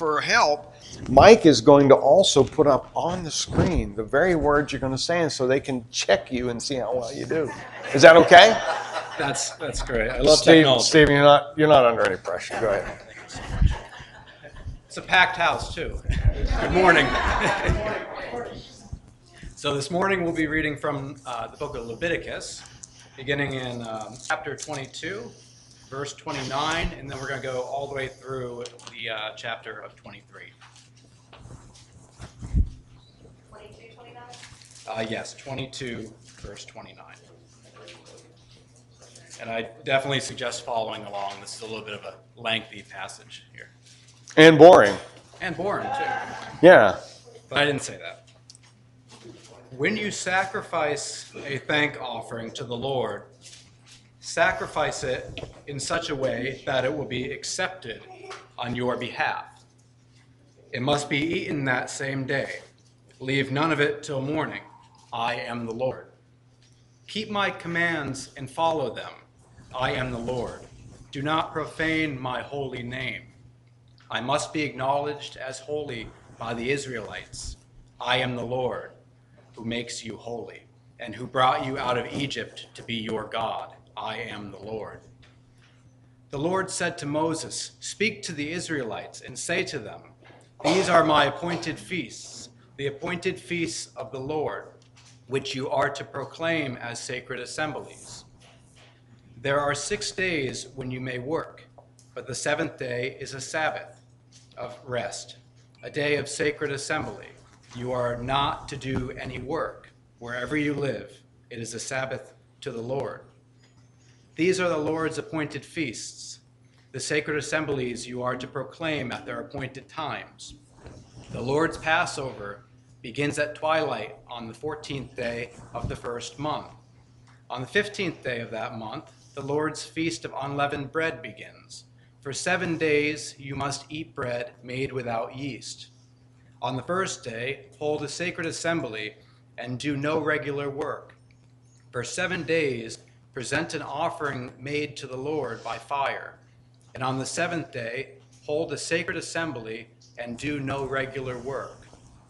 for help, Mike is going to also put up on the screen the very words you're going to say, and so they can check you and see how well you do. Is that okay? That's great. I love technology. Steve, you're not under any pressure. Go ahead. Thank you so much. It's a packed house too. Good morning. So this morning we'll be reading from the book of Leviticus, beginning in chapter 22, verse 29, and then we're going to go all the way through the chapter of 23. 22, 29? Yes, 22, verse 29. And I definitely suggest following along. This is a little bit of a lengthy passage here. And boring. And boring, too. Yeah. But I didn't say that. When you sacrifice a thank offering to the Lord, sacrifice it in such a way that it will be accepted on your behalf. It must be eaten that same day. Leave none of it till morning. I am the Lord. Keep my commands and follow them. I am the Lord. Do not profane my holy name. I must be acknowledged as holy by the Israelites. I am the Lord, who makes you holy, and who brought you out of Egypt to be your God. I am the Lord. The Lord said to Moses, "Speak to the Israelites and say to them, these are my appointed feasts, the appointed feasts of the Lord, which you are to proclaim as sacred assemblies. There are 6 days when you may work, but the 7th day is a Sabbath of rest, a day of sacred assembly. You are not to do any work. Wherever you live, it is a Sabbath to the Lord. These are the Lord's appointed feasts, the sacred assemblies you are to proclaim at their appointed times. The Lord's Passover begins at twilight on the 14th day of the first month. On the 15th day of that month, the Lord's feast of unleavened bread begins. For 7 days you must eat bread made without yeast. On the first day, hold a sacred assembly and do no regular work. For 7 days, present an offering made to the Lord by fire. And on the 7th day, hold a sacred assembly and do no regular work.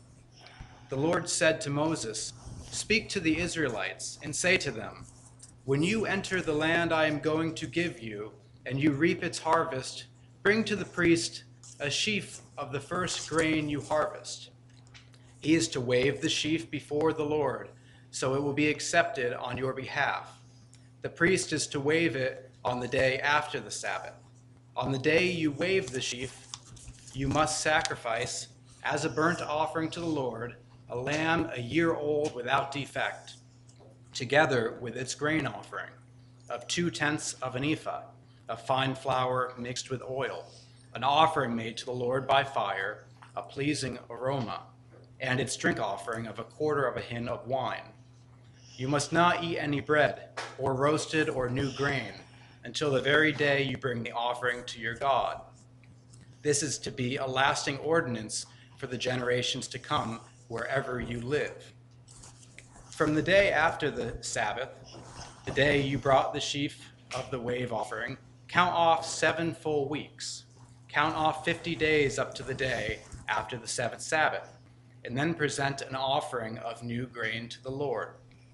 The Lord said to Moses, "Speak to the Israelites and say to them, when you enter the land I am going to give you, and you reap its harvest, bring to the priest a sheaf of the first grain you harvest. He is to wave the sheaf before the Lord, so it will be accepted on your behalf. The priest is to wave it on the day after the Sabbath. On the day you wave the sheaf, you must sacrifice, as a burnt offering to the Lord, a lamb a year old without defect, together with its grain offering, of 2/10 of an ephah, of fine flour mixed with oil, an offering made to the Lord by fire, a pleasing aroma, and its drink offering of 1/4 of a hin of wine. You must not eat any bread, or roasted or new grain, until the very day you bring the offering to your God. This is to be a lasting ordinance for the generations to come, wherever you live. From the day after the Sabbath, the day you brought the sheaf of the wave offering, count off 7 full weeks. Count off 50 days up to the day after the 7th Sabbath, and then present an offering of new grain to the Lord.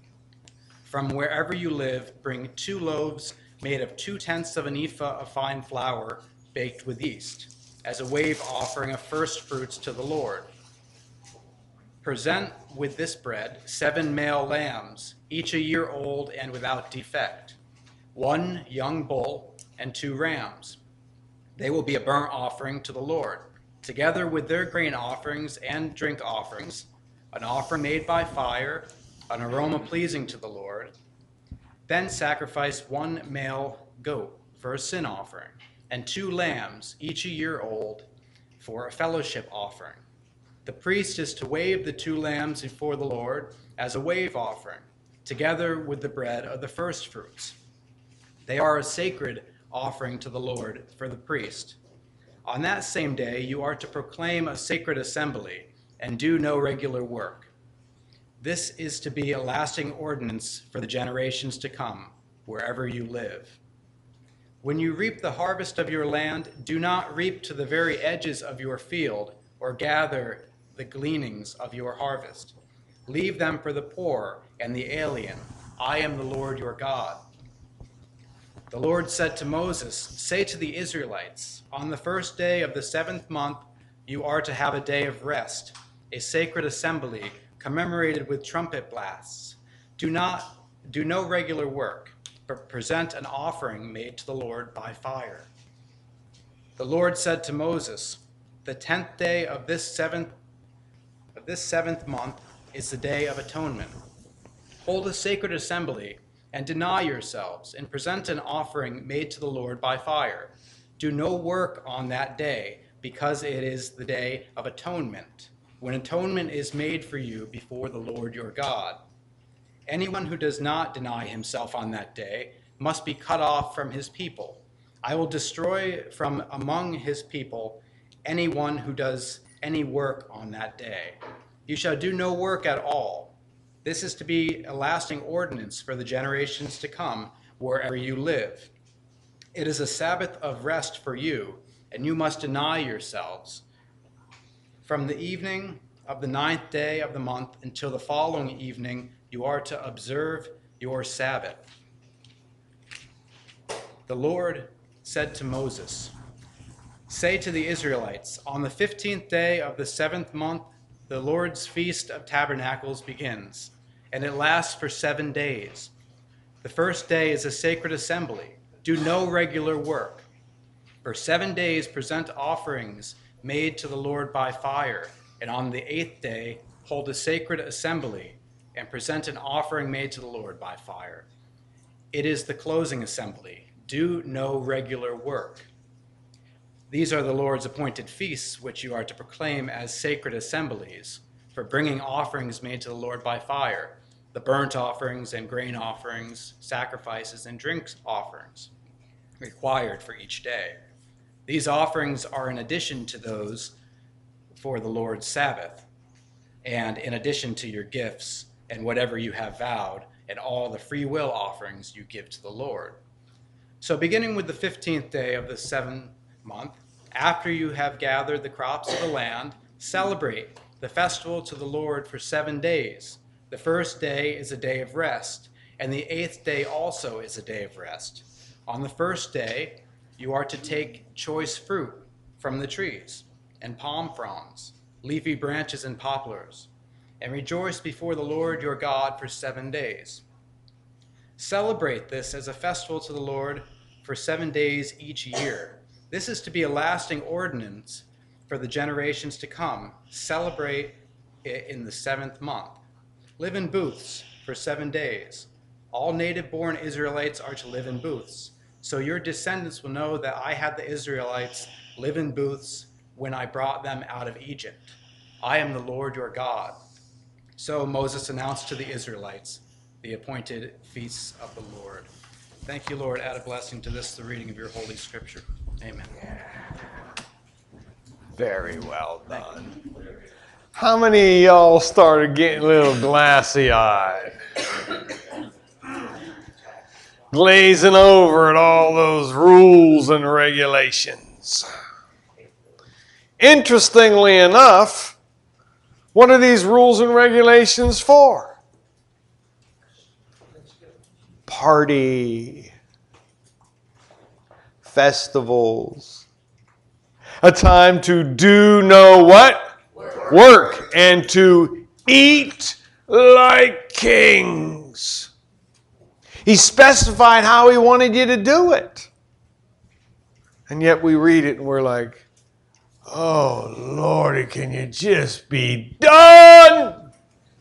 From wherever you live, bring 2 loaves made of 2/10 of an ephah of fine flour baked with yeast, as a wave offering of first fruits to the Lord. Present with this bread 7 male lambs, each a year old and without defect, 1 young bull and 2 rams. They will be a burnt offering to the Lord, together with their grain offerings and drink offerings, an offering made by fire, an aroma pleasing to the Lord. Then sacrifice 1 male goat for a sin offering, and 2 lambs, each a year old, for a fellowship offering. The priest is to wave the 2 lambs before the Lord as a wave offering, together with the bread of the first fruits. They are a sacred offering to the Lord for the priest. On that same day you are to proclaim a sacred assembly and do no regular work. This is to be a lasting ordinance for the generations to come, wherever you live. When you reap the harvest of your land, do not reap to the very edges of your field, or gather the gleanings of your harvest. Leave them for the poor and the alien. I am the Lord your God. The Lord said to Moses, say to the Israelites, on the first day of the 7th month, you are to have a day of rest, a sacred assembly commemorated with trumpet blasts. Do no regular work, but present an offering made to the Lord by fire. The Lord said to Moses, the 10th day of this seventh month is the Day of Atonement. Hold a sacred assembly and deny yourselves and present an offering made to the Lord by fire. Do no work on that day, because it is the Day of Atonement, when atonement is made for you before the Lord your God. Anyone who does not deny himself on that day must be cut off from his people. I will destroy from among his people anyone who does any work on that day. You shall do no work at all. This is to be a lasting ordinance for the generations to come wherever you live. It is a Sabbath of rest for you, and you must deny yourselves. From the evening of the 9th day of the month until the following evening, you are to observe your Sabbath. The Lord said to Moses, say to the Israelites, on the 15th day of the 7th month, the Lord's Feast of Tabernacles begins, and it lasts for 7 days. The first day is a sacred assembly. Do no regular work. For 7 days present offerings made to the Lord by fire, and on the 8th day hold a sacred assembly and present an offering made to the Lord by fire. It is the closing assembly. Do no regular work. These are the Lord's appointed feasts, which you are to proclaim as sacred assemblies, for bringing offerings made to the Lord by fire, the burnt offerings and grain offerings, sacrifices and drink offerings, required for each day. These offerings are in addition to those for the Lord's Sabbath, and in addition to your gifts and whatever you have vowed, and all the free will offerings you give to the Lord. So beginning with the 15th day of the 7th month, after you have gathered the crops of the land, celebrate the festival to the Lord for 7 days. The first day is a day of rest, and the 8th day also is a day of rest. On the first day, you are to take choice fruit from the trees, and palm fronds, leafy branches and poplars, and rejoice before the Lord your God for 7 days. Celebrate this as a festival to the Lord for 7 days each year. This is to be a lasting ordinance for the generations to come. Celebrate it in the 7th month. Live in booths for 7 days. All native-born Israelites are to live in booths. So your descendants will know that I had the Israelites live in booths when I brought them out of Egypt. I am the Lord your God. So Moses announced to the Israelites the appointed feasts of the Lord. Thank you, Lord. Add a blessing to this, the reading of your holy scripture. Amen. Very well done. How many of y'all started getting a little glassy-eyed? Glazing over at all those rules and regulations. Interestingly enough, what are these rules and regulations for? Party. Festivals. A time to do no what? Work. And to eat like kings. He specified how he wanted you to do it. And yet we read it and we're like, oh, Lordy, can you just be done?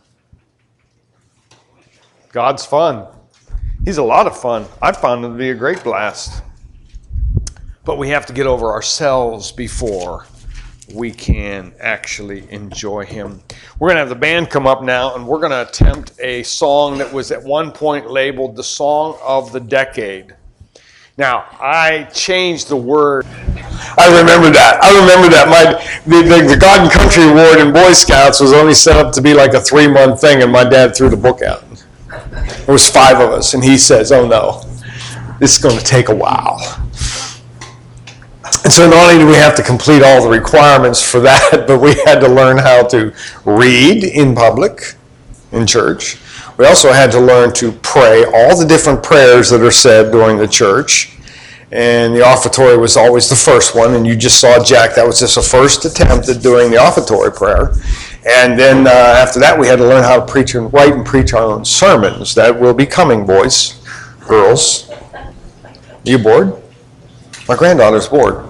God's fun. He's a lot of fun. I found him to be a great blast. But we have to get over ourselves before we can actually enjoy him. We're going to have the band come up now, and we're going to attempt a song that was at one point labeled the Song of the Decade. Now, I changed the word. I remember that. The God and Country Award in Boy Scouts was only set up to be like a 3-month thing, and my dad threw the book out. There was 5 of us, and he says, oh no, this is going to take a while. And so not only do we have to complete all the requirements for that, but we had to learn how to read in public, in church. We also had to learn to pray all the different prayers that are said during the church. And the offertory was always the first one, and you just saw Jack. That was just a first attempt at doing the offertory prayer. And then after that, we had to learn how to preach and write and preach our own sermons. That will be coming, boys, girls. You bored? My granddaughter's bored.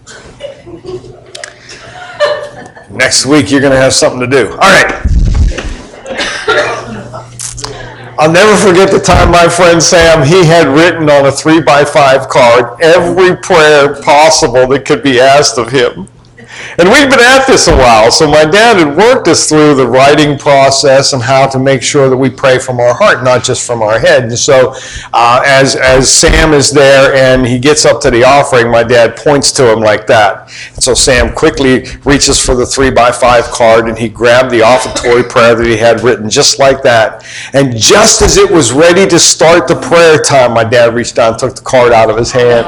Next week, you're going to have something to do. All right. I'll never forget the time my friend Sam, he had written on a 3x5 card every prayer possible that could be asked of him. And we'd been at this a while, so my dad had worked us through the writing process and how to make sure that we pray from our heart, not just from our head. And so as Sam is there and he gets up to the offering, my dad points to him like that. And so Sam quickly reaches for the 3x5 card, and he grabbed the offertory prayer that he had written just like that. And just as it was ready to start the prayer time, my dad reached down and took the card out of his hand.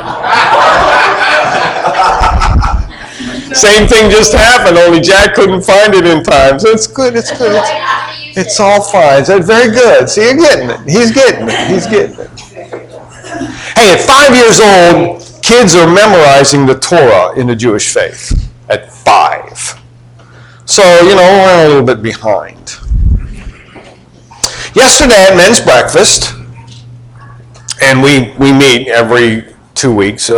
Same thing just happened, only Jack couldn't find it in time. So it's good, it's good. It's all fine. So very good. See, you're getting it. He's getting it. He's getting it. Hey, at 5 years old, kids are memorizing the Torah in the Jewish faith. At 5. So, we're a little bit behind. Yesterday at men's breakfast, and we meet every 2 weeks,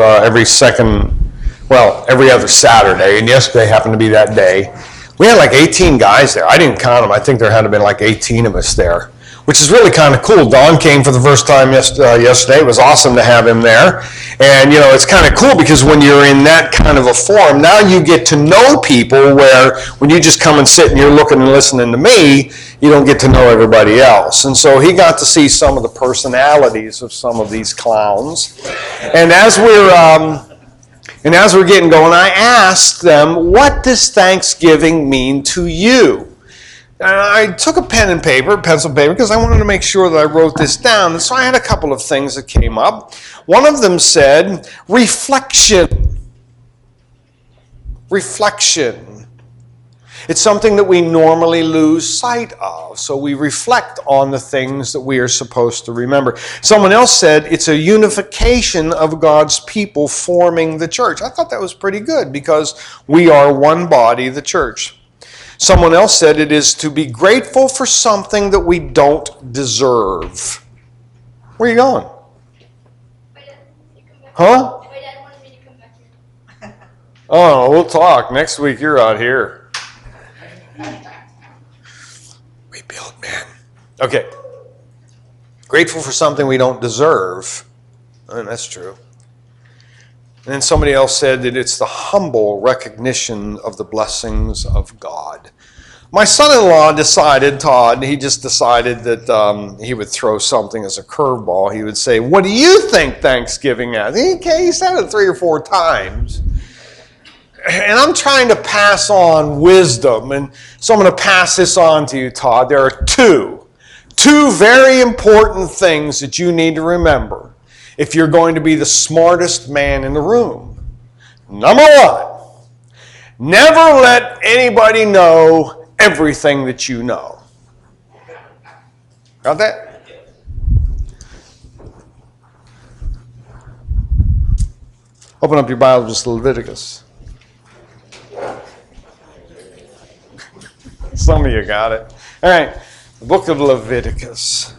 every other Saturday, and yesterday happened to be that day. We had like 18 guys there. I didn't count them. I think there had to have been like 18 of us there, which is really kind of cool. Don came for the first time yesterday. It was awesome to have him there. And, it's kind of cool because when you're in that kind of a forum, now you get to know people where when you just come and sit and you're looking and listening to me, you don't get to know everybody else. And so he got to see some of the personalities of some of these clowns. And as we're getting going, I asked them, what does Thanksgiving mean to you? And I took a pen and paper, pencil paper, because I wanted to make sure that I wrote this down. And so I had a couple of things that came up. One of them said, reflection. Reflection. It's something that we normally lose sight of. So we reflect on the things that we are supposed to remember. Someone else said it's a unification of God's people forming the church. I thought that was pretty good because we are one body, the church. Someone else said it is to be grateful for something that we don't deserve. Where are you going? Huh? My dad wanted me to come back here. Oh, we'll talk. Next week you're out here. Rebuild, man. Okay. Grateful for something we don't deserve. And that's true. And then somebody else said that it's the humble recognition of the blessings of God. My son-in-law decided, Todd, he just decided that he would throw something as a curveball. He would say, what do you think Thanksgiving is? He said it 3 or 4 times. And I'm trying to pass on wisdom, and so I'm going to pass this on to you, Todd. There are two very important things that you need to remember if you're going to be the smartest man in the room. Number 1, never let anybody know everything that you know. Got that? Open up your Bibles to Leviticus. Some of you got it. All right, the book of Leviticus.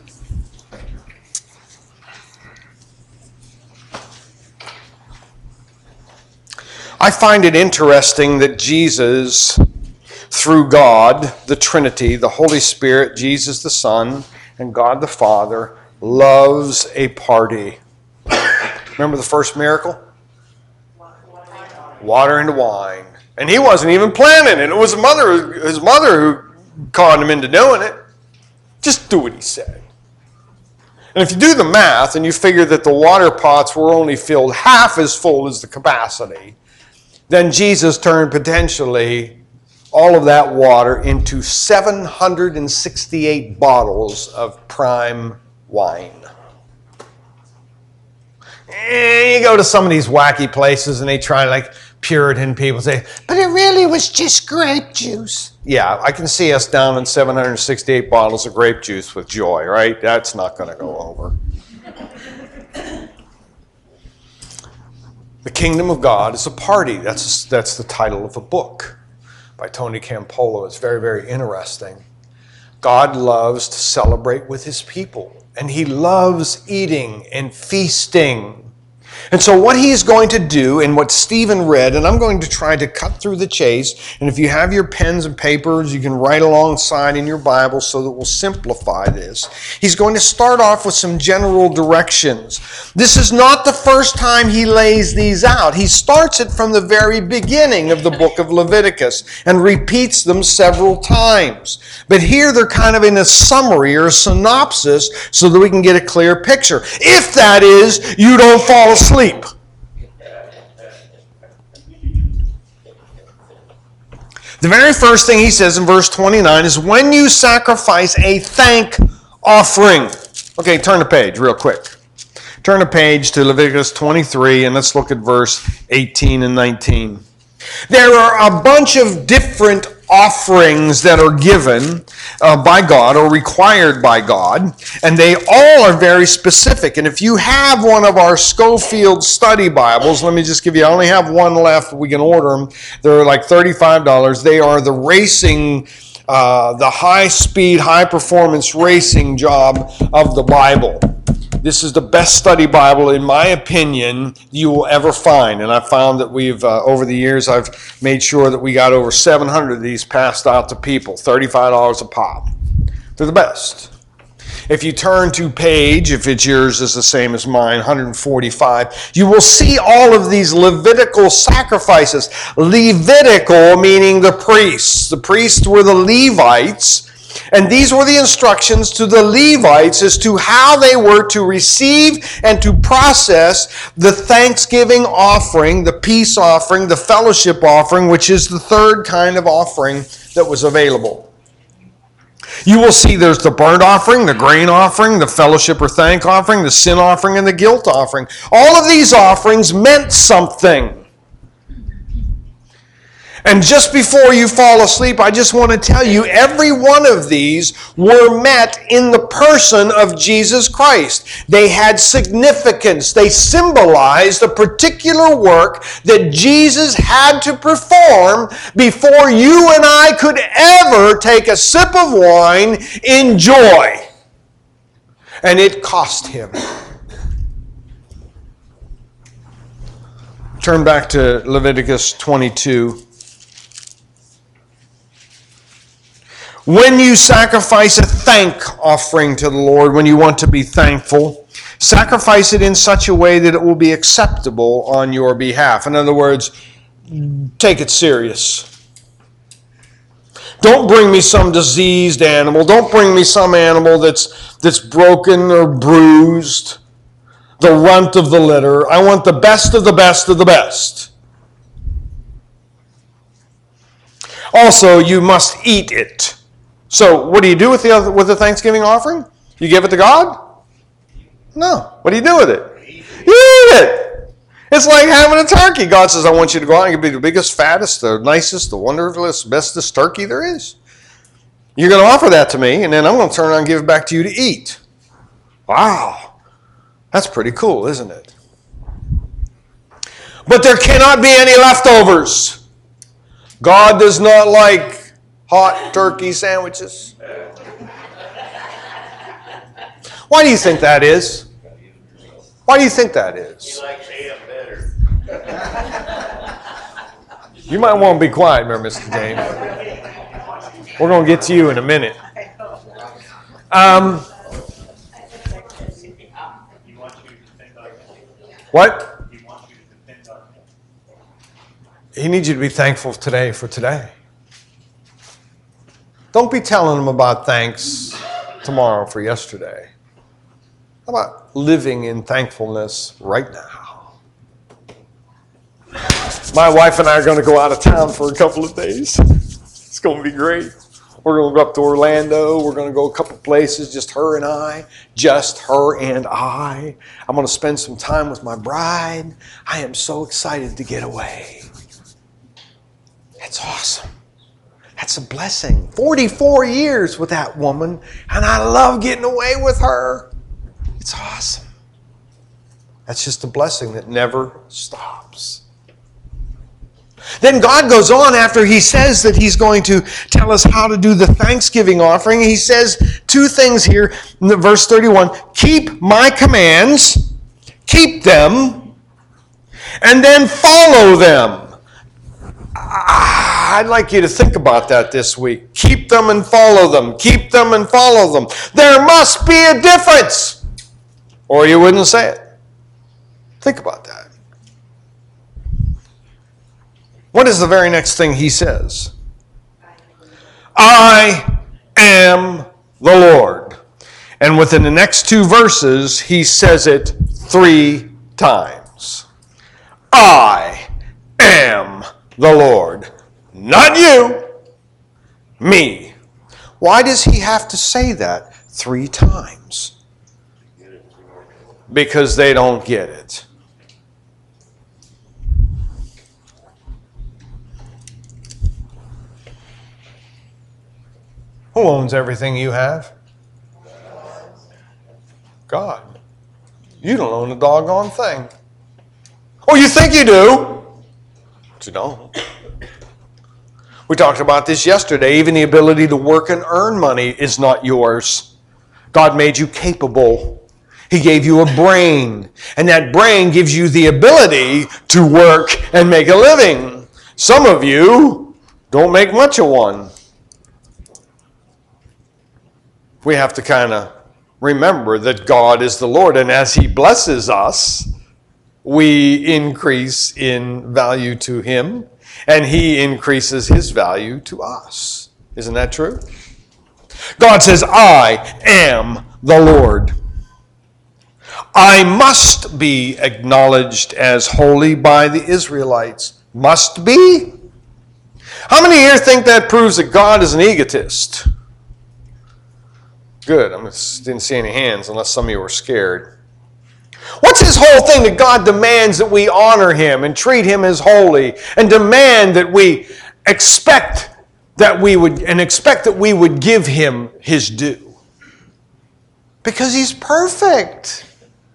I find it interesting that Jesus, through God, the Trinity, the Holy Spirit, Jesus the Son, and God the Father, loves a party. Remember the first miracle? Water into wine. And he wasn't even planning it. It was his mother who conned him into doing it. Just do what he said. And if you do the math and you figure that the water pots were only filled half as full as the capacity, then Jesus turned potentially all of that water into 768 bottles of prime wine. And you go to some of these wacky places and they try, like Puritan people say, but it really was just grape juice. Yeah, I can see us down in 768 bottles of grape juice with joy, right? That's not going to go over. The Kingdom of God is a party. That's the title of a book by Tony Campolo. It's very, very interesting. God loves to celebrate with his people, and he loves eating and feasting. And so what he's going to do, and what Stephen read, and I'm going to try to cut through the chase, and if you have your pens and papers, you can write alongside in your Bible so that we'll simplify this. He's going to start off with some general directions. This is not the first time he lays these out. He starts it from the very beginning of the book of Leviticus and repeats them several times. But here they're kind of in a summary or a synopsis so that we can get a clear picture. If that is, you don't fall asleep. The very first thing he says in verse 29 is, when you sacrifice a thank offering. Okay, turn the page real quick. Turn the page to Leviticus 23 and let's look at verse 18 and 19. There are a bunch of different offerings that are given by God or required by God, and they all are very specific. And if you have one of our Schofield study Bibles, let me just give you, I only have one left. We can order them. They're like $35. They are the racing, the high-speed, high-performance racing job of the Bible. This is the best study Bible, in my opinion, you will ever find. And I found that we've, over the years, I've made sure that we got over 700 of these passed out to people, $35 a pop. They're the best. If you turn to page, if it's yours is the same as mine, 145, you will see all of these Levitical sacrifices. Levitical meaning the priests. The priests were the Levites. And these were the instructions to the Levites as to how they were to receive and to process the thanksgiving offering, the peace offering, the fellowship offering, which is the third kind of offering that was available. You will see there's the burnt offering, the grain offering, the fellowship or thank offering, the sin offering, and the guilt offering. All of these offerings meant something. And just before you fall asleep, I just want to tell you, every one of these were met in the person of Jesus Christ. They had significance. They symbolized a particular work that Jesus had to perform before you and I could ever take a sip of wine in joy. And it cost him. Turn back to Leviticus 22. When you sacrifice a thank offering to the Lord, when you want to be thankful, sacrifice it in such a way that it will be acceptable on your behalf. In other words, take it serious. Don't bring me some diseased animal. Don't bring me some animal that's broken or bruised, the runt of the litter. I want the best of the best of the best. Also, you must eat it. So, what do you do with the Thanksgiving offering? You give it to God? No. What do you do with it? You eat it. It's like having a turkey. God says, I want you to go out and be the biggest, fattest, the nicest, the wonderfulest, bestest turkey there is. You're going to offer that to me, and then I'm going to turn around and give it back to you to eat. Wow. That's pretty cool, isn't it? But there cannot be any leftovers. God does not like hot turkey sandwiches. Why do you think that is? Why do you think that is? He likes ham better. You might want to be quiet, there, Mr. James. We're going to get to you in a minute. What? He needs you to be thankful today for today. Don't be telling him about thanks tomorrow for yesterday. How about living in thankfulness right now? My wife and I are going to go out of town for a couple of days. It's going to be great. We're going to go up to Orlando. We're going to go a couple places, just her and I. Just her and I. I'm going to spend some time with my bride. I am so excited to get away. It's awesome. That's a blessing. 44 years with that woman, and I love getting away with her. It's awesome. That's just a blessing that never stops. Then God goes on after he says that he's going to tell us how to do the Thanksgiving offering. He says two things here in verse 31. Keep my commands, keep them, and then follow them. I'd like you to think about that this week. Keep them and follow them. Keep them and follow them. There must be a difference, or you wouldn't say it. Think about that. What is the very next thing he says? I am the Lord. And within the next two verses, he says it 3 times. I am the Lord. Not you, me. Why does he have to say that 3 times? Because they don't get it. Who owns everything you have? God. You don't own a doggone thing. Oh, you think you do? But you don't. We talked about this yesterday. Even the ability to work and earn money is not yours. God made you capable. He gave you a brain. And that brain gives you the ability to work and make a living. Some of you don't make much of one. We have to kind of remember that God is the Lord, and as he blesses us, we increase in value to him, and he increases his value to us. Isn't that true? God says, I am the Lord. I must be acknowledged as holy by the Israelites. Must be? How many here think that proves that God is an egotist? Good. I didn't see any hands unless some of you were scared. What's his whole thing that God demands that we honor him and treat him as holy and demand that we expect that we would give him his due? Because he's perfect.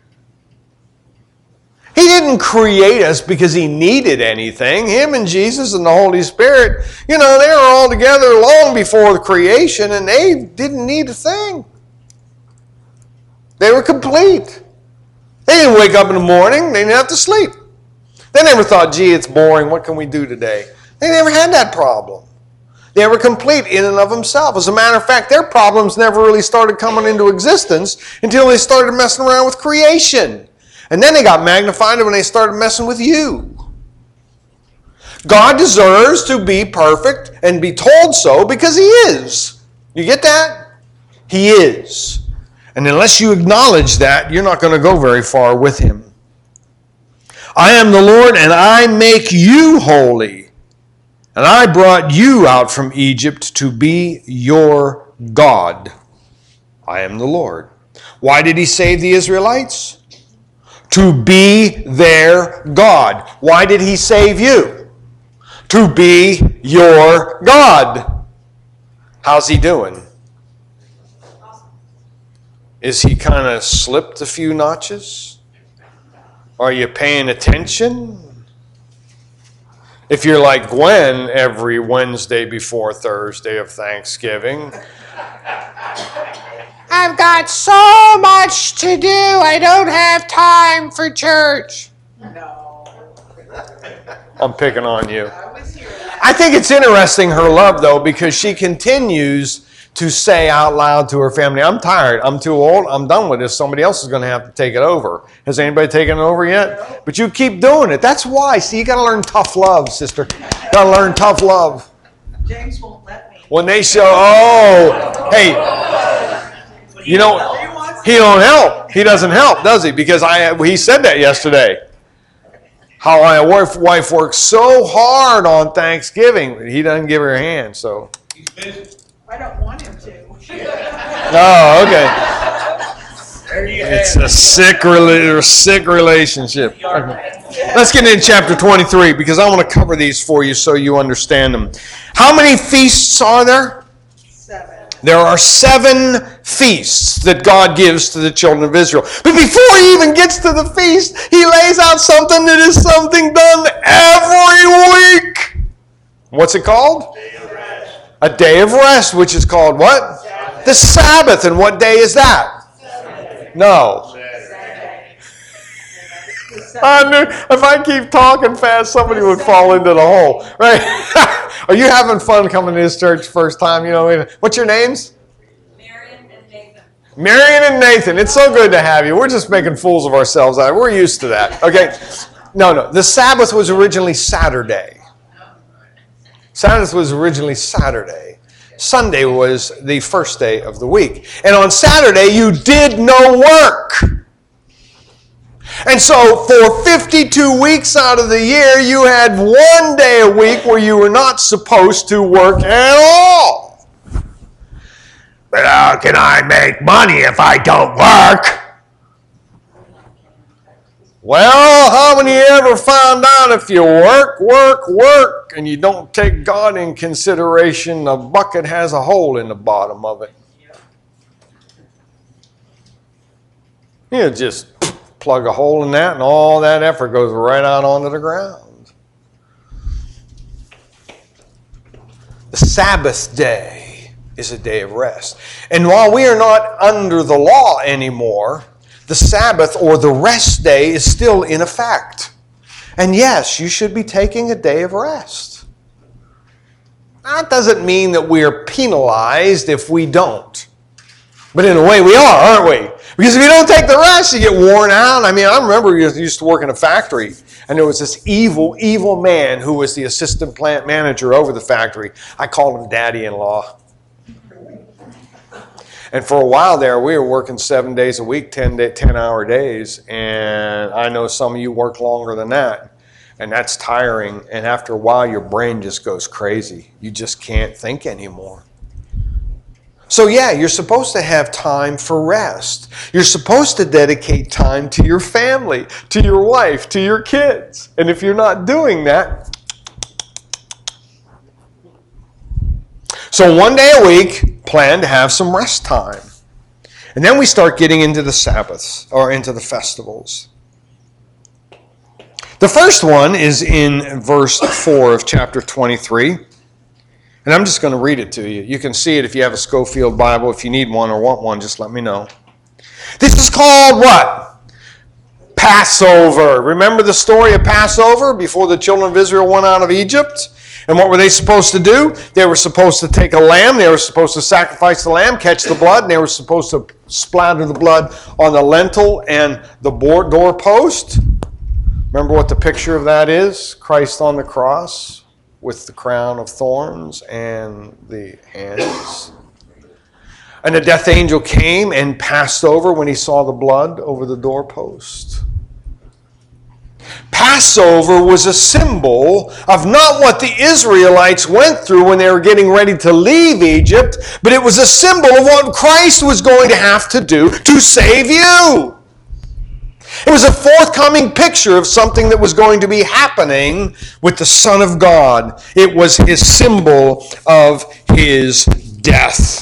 He didn't create us because he needed anything. Him and Jesus and the Holy Spirit, they were all together long before the creation, and they didn't need a thing. They were complete. They didn't wake up in the morning. They didn't have to sleep. They never thought, gee, it's boring. What can we do today? They never had that problem. They were complete in and of themselves. As a matter of fact, their problems never really started coming into existence until they started messing around with creation. And then they got magnified when they started messing with you. God deserves to be perfect and be told so because he is. You get that? He is. And unless you acknowledge that, you're not going to go very far with him. I am the Lord, and I make you holy. And I brought you out from Egypt to be your God. I am the Lord. Why did he save the Israelites? To be their God. Why did he save you? To be your God. How's he doing? Is he kind of slipped a few notches? Are you paying attention? If you're like Gwen every Wednesday before Thursday of Thanksgiving, I've got so much to do, I don't have time for church. No. I'm picking on you. I think it's interesting, her love, though, because she continues to say out loud to her family, I'm tired, I'm too old, I'm done with this, somebody else is going to have to take it over. Has anybody taken it over yet? No. But you keep doing it. That's why. See, you got to learn tough love, sister. You got to learn tough love. James won't let me. When they show, hey, he don't help. He doesn't help, does he? Because he said that yesterday. How my wife works so hard on Thanksgiving, he doesn't give her a hand. So he's busy. I don't want him to. Oh, okay. It's a sick relationship. Okay. Let's get into chapter 23 because I want to cover these for you so you understand them. How many feasts are there? 7. There are 7 feasts that God gives to the children of Israel. But before he even gets to the feast, he lays out something that is something done every week. What's it called? A day of rest, which is called what? Sabbath. The Sabbath. And what day is that? Saturday. No. I knew if I keep talking fast, somebody would fall into the hole. Right? Are you having fun coming to this church first time? You know, what's your names? Marion and Nathan. Marion and Nathan. It's so good to have you. We're just making fools of ourselves. We're used to that. Okay? No. The Sabbath was originally Saturday. Sabbath was originally Saturday. Sunday was the first day of the week. And on Saturday, you did no work. And so for 52 weeks out of the year, you had 1 day a week where you were not supposed to work at all. But how can I make money if I don't work? Well, how many ever found out if you work, and you don't take God in consideration, the bucket has a hole in the bottom of it? You just plug a hole in that and all that effort goes right out onto the ground. The Sabbath day is a day of rest. And while we are not under the law anymore, the Sabbath or the rest day is still in effect. And yes, you should be taking a day of rest. That doesn't mean that we are penalized if we don't. But in a way we are, aren't we? Because if you don't take the rest, you get worn out. I mean, I remember you used to work in a factory, and there was this evil, evil man who was the assistant plant manager over the factory. I called him Daddy-in-law. And for a while there, we were working 7 days a week, 10-hour days. And I know some of you work longer than that. And that's tiring. And after a while, your brain just goes crazy. You just can't think anymore. So yeah, you're supposed to have time for rest. You're supposed to dedicate time to your family, to your wife, to your kids. And if you're not doing that, so 1 day a week, plan to have some rest time. And then we start getting into the Sabbaths, or into the festivals. The first one is in verse 4 of chapter 23. And I'm just going to read it to you. You can see it if you have a Schofield Bible. If you need one or want one, just let me know. This is called what? Passover. Remember the story of Passover before the children of Israel went out of Egypt? And what were they supposed to do? They were supposed to take a lamb. They were supposed to sacrifice the lamb, catch the blood, and they were supposed to splatter the blood on the lintel and the doorpost. Remember what the picture of that is? Christ on the cross with the crown of thorns and the hands. And the death angel came and passed over when he saw the blood over the doorpost. Passover was a symbol of not what the Israelites went through when they were getting ready to leave Egypt, but it was a symbol of what Christ was going to have to do to save you. It was a forthcoming picture of something that was going to be happening with the Son of God. It was his symbol of his death.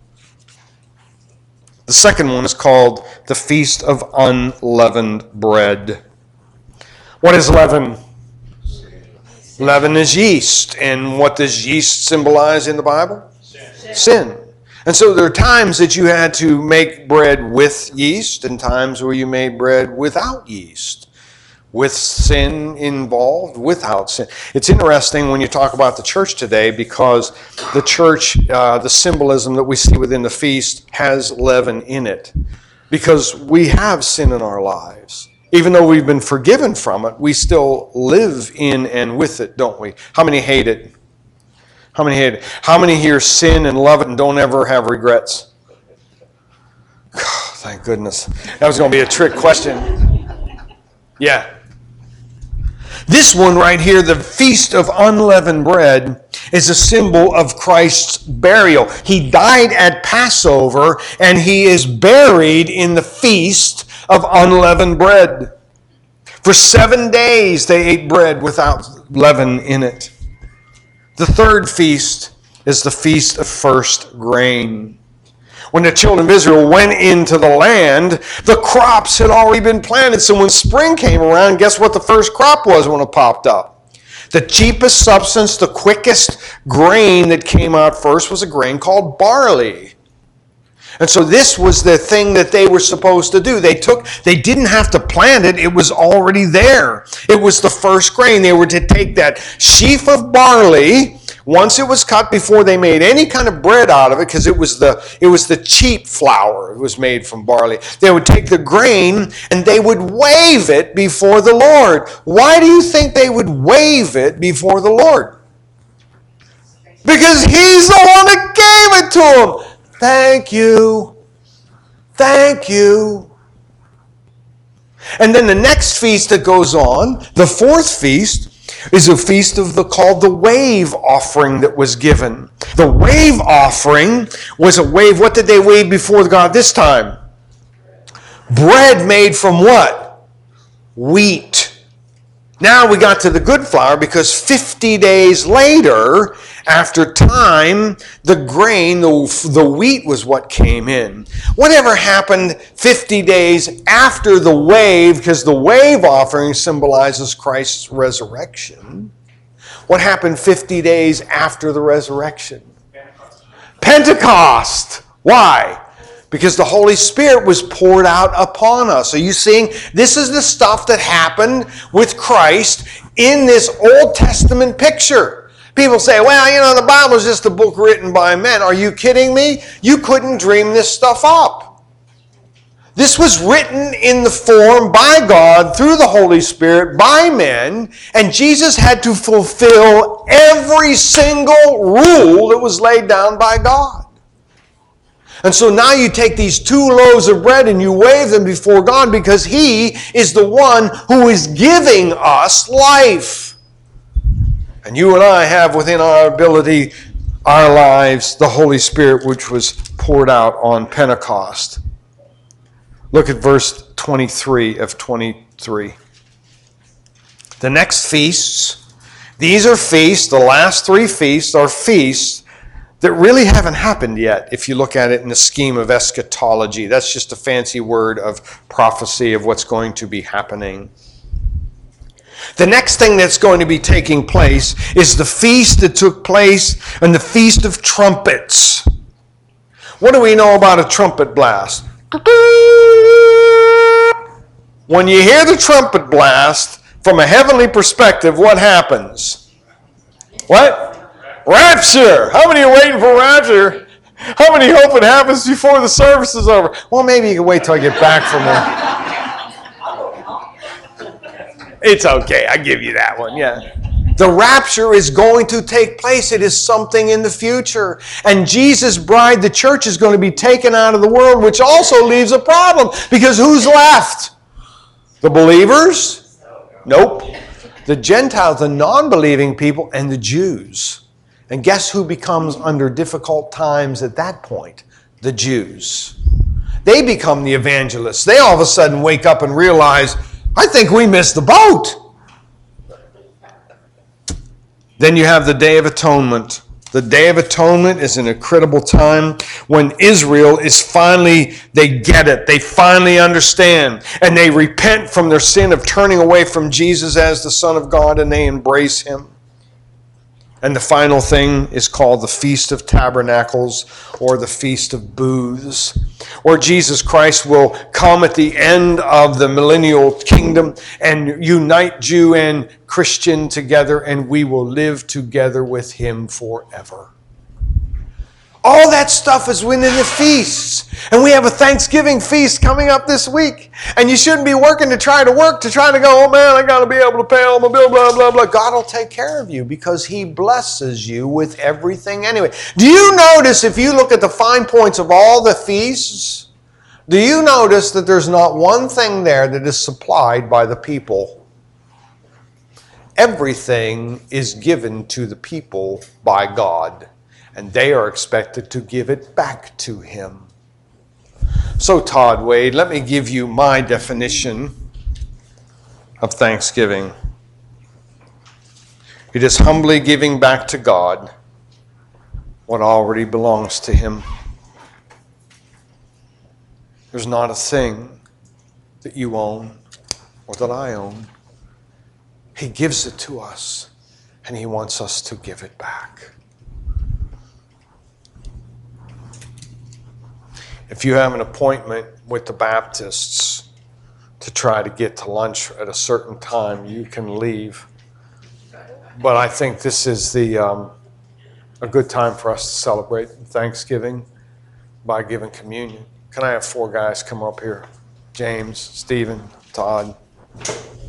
The second one is called the Feast of Unleavened Bread. What is leaven? Leaven is yeast. And what does yeast symbolize in the Bible? Sin. And so there are times that you had to make bread with yeast and times where you made bread without yeast. With sin involved, without sin. It's interesting when you talk about the church today because the church, the symbolism that we see within the feast has leaven in it. Because we have sin in our lives. Even though we've been forgiven from it, we still live in and with it, don't we? How many hate it? How many hate it? How many here sin and love it and don't ever have regrets? Oh, thank goodness. That was going to be a trick question. Yeah. This one right here, the Feast of Unleavened Bread, is a symbol of Christ's burial. He died at Passover, and he is buried in the Feast of Unleavened Bread. For 7 days they ate bread without leaven in it. The third feast is the Feast of First Grain. When the children of Israel went into the land, the crops had already been planted. So when spring came around, guess what the first crop was when it popped up? The cheapest substance, the quickest grain that came out first was a grain called barley. And so this was the thing that they were supposed to do. They didn't have to plant it. It was already there. It was the first grain. They were to take that sheaf of barley, once it was cut, before they made any kind of bread out of it, because it was the cheap flour. It was made from barley. They would take the grain and they would wave it before the Lord. Why do you think they would wave it before the Lord? Because he's the one that gave it to them. Thank you. Thank you. And then the next feast that goes on, the fourth feast, is a feast called the wave offering that was given. The wave offering was a wave. What did they wave before God this time? Bread made from what? Wheat. Now we got to the good flour, because 50 days later, after time, the grain, the wheat was what came in. Whatever happened 50 days after the wave, because the wave offering symbolizes Christ's resurrection. What happened 50 days after the resurrection? Pentecost. Why? Because the Holy Spirit was poured out upon us. Are you seeing? This is the stuff that happened with Christ in this Old Testament picture. People say, well, the Bible is just a book written by men. Are you kidding me? You couldn't dream this stuff up. This was written in the form by God through the Holy Spirit by men, and Jesus had to fulfill every single rule that was laid down by God. And so now you take these 2 loaves of bread and you wave them before God, because he is the one who is giving us life. And you and I have within our ability, our lives, the Holy Spirit, which was poured out on Pentecost. Look at verse 23 of 23. The next feasts, these are feasts, the last 3 feasts are feasts that really haven't happened yet, if you look at it in the scheme of eschatology. That's just a fancy word of prophecy of what's going to be happening. The next thing that's going to be taking place is the feast that took place and the Feast of Trumpets. What do we know about a trumpet blast? When you hear the trumpet blast, from a heavenly perspective, what happens? What? Rapture! How many are waiting for rapture? How many hope it happens before the service is over? Well, maybe you can wait till I get back from there. It's okay. I give you that one. Yeah. The rapture is going to take place. It is something in the future. And Jesus' bride, the church, is going to be taken out of the world, which also leaves a problem. Because who's left? The believers? Nope. The Gentiles, the non-believing people, and the Jews. And guess who becomes under difficult times at that point? The Jews. They become the evangelists. They all of a sudden wake up and realize, I think we missed the boat. Then you have the Day of Atonement. The Day of Atonement is an incredible time when Israel is finally, they get it. They finally understand. And they repent from their sin of turning away from Jesus as the Son of God, and they embrace him. And the final thing is called the Feast of Tabernacles, or the Feast of Booths, where Jesus Christ will come at the end of the millennial kingdom and unite Jew and Christian together, and we will live together with him forever. All that stuff is within the feasts. And we have a Thanksgiving feast coming up this week. And you shouldn't be working to try to go, oh man, I got to be able to pay all my bill, blah, blah, blah. God will take care of you because he blesses you with everything anyway. Do you notice, if you look at the fine points of all the feasts, do you notice that there's not one thing there that is supplied by the people? Everything is given to the people by God, and they are expected to give it back to him. So, Todd Wade, let me give you my definition of thanksgiving. It is humbly giving back to God what already belongs to him. There's not a thing that you own or that I own. He gives it to us, and he wants us to give it back. If you have an appointment with the Baptists to try to get to lunch at a certain time, you can leave. But I think this is a good time for us to celebrate Thanksgiving by giving communion. Can I have 4 guys come up here? James, Stephen, Todd.